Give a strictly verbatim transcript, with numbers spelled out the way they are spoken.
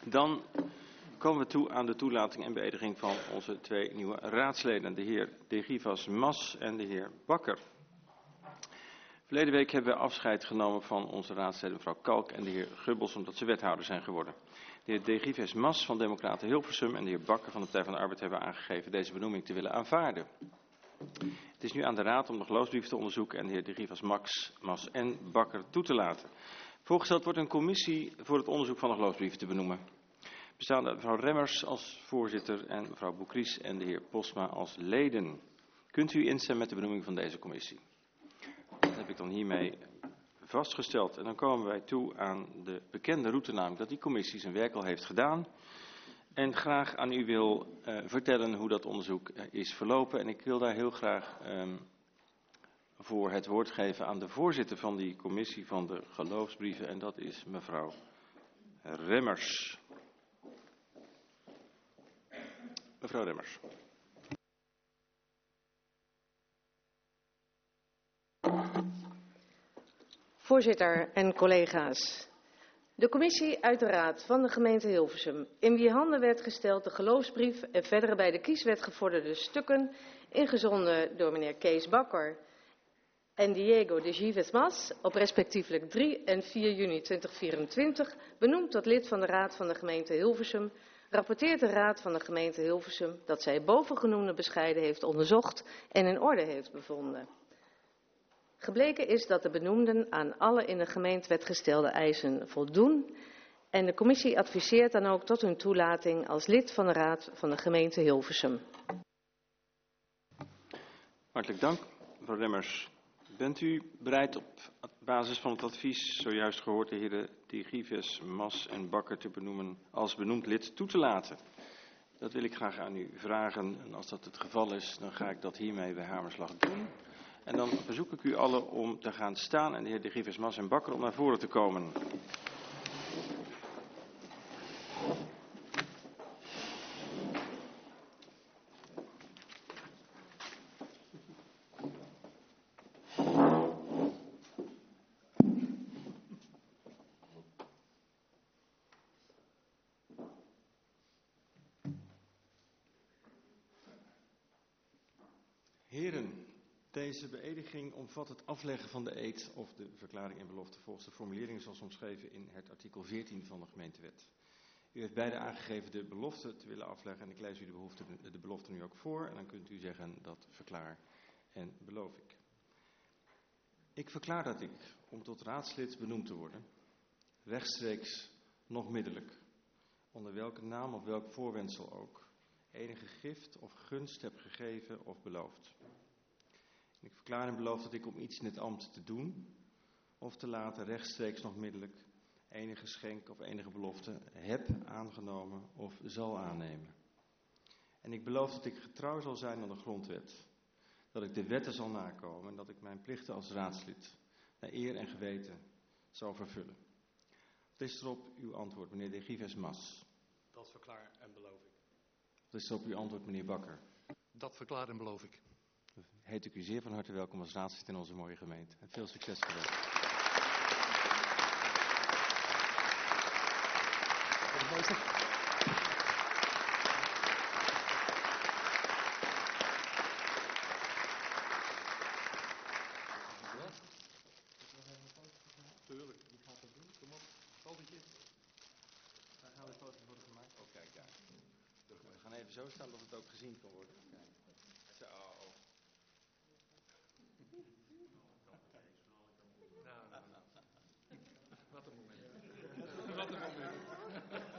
Dan komen we toe aan de toelating en beëdiging van onze twee nieuwe raadsleden, de heer De Givas Mas en de heer Bakker. Verleden week hebben we afscheid genomen van onze raadsleden mevrouw Kalk en de heer Gubbels, omdat ze wethouder zijn geworden. De heer De Givas Mas van Democraten Hilversum en de heer Bakker van de Partij van de Arbeid hebben aangegeven deze benoeming te willen aanvaarden. Het is nu aan de Raad om de geloofsbrief te onderzoeken en de heer De Givas Max, Mas en Bakker toe te laten. Voorgesteld wordt een commissie voor het onderzoek van de geloofsbrieven te benoemen. Bestaande uit mevrouw Remmers als voorzitter en mevrouw Boukries en de heer Posma als leden. Kunt u instemmen met de benoeming van deze commissie? Dat heb ik dan hiermee vastgesteld. En dan komen wij toe aan de bekende route, namelijk dat die commissie zijn werk al heeft gedaan. En graag aan u wil uh, vertellen hoe dat onderzoek uh, is verlopen. En ik wil daar heel graag um, voor het woord geven aan de voorzitter van die commissie van de geloofsbrieven. En dat is mevrouw Remmers. Mevrouw Remmers. Voorzitter en collega's. De commissie uit de Raad van de gemeente Hilversum, in wie handen werd gesteld de geloofsbrief en verdere bij de kieswet gevorderde stukken, ingezonden door meneer Kees Bakker en Diego De Givas Mas, op respectievelijk drie en vier juni tweeduizend vierentwintig, benoemd tot lid van de Raad van de gemeente Hilversum, rapporteert de Raad van de gemeente Hilversum dat zij bovengenoemde bescheiden heeft onderzocht en in orde heeft bevonden. Gebleken is dat de benoemden aan alle in de gemeentewet gestelde eisen voldoen en de commissie adviseert dan ook tot hun toelating als lid van de Raad van de gemeente Hilversum. Hartelijk dank, mevrouw Remmers. Bent u bereid op basis van het advies zojuist gehoord de heren De Givas, Mas en Bakker te benoemen als benoemd lid toe te laten? Dat wil ik graag aan u vragen en als dat het geval is, dan ga ik dat hiermee bij hamerslag doen. En dan verzoek ik u allen om te gaan staan en de heer De Givas, Mas en Bakker om naar voren te komen. Heren, deze beëdiging omvat het afleggen van de eed of de verklaring en belofte volgens de formulering zoals omschreven in het artikel veertien van de gemeentewet. U heeft beide aangegeven de belofte te willen afleggen en ik lees u de, behoefte, de belofte nu ook voor en dan kunt u zeggen dat verklaar en beloof ik. Ik verklaar dat ik, om tot raadslid benoemd te worden, rechtstreeks nog middelijk, onder welke naam of welk voorwendsel ook, enige gift of gunst heb gegeven of beloofd. Ik verklaar en beloof dat ik om iets in het ambt te doen of te laten rechtstreeks nog middelijk enige schenk of enige belofte heb aangenomen of zal aannemen. En ik beloof dat ik getrouw zal zijn aan de grondwet, dat ik de wetten zal nakomen en dat ik mijn plichten als raadslid naar eer en geweten zal vervullen. Wat is erop uw antwoord, meneer De Givas Mas? Dat verklaar en beloof ik. Wat is erop uw antwoord, meneer Bakker? Dat verklaar en beloof ik. Heet ik u zeer van harte welkom als raadslid in onze mooie gemeente. En veel succes gewenst. Tuurlijk, wie gaat dat doen? Kom op, fotootje. Daar gaan we foto's worden gemaakt. Oh, kijk daar. We gaan even zo staan dat het ook gezien kan worden. Zo. Nou, nou, nou. Wat een moment. Wat een moment.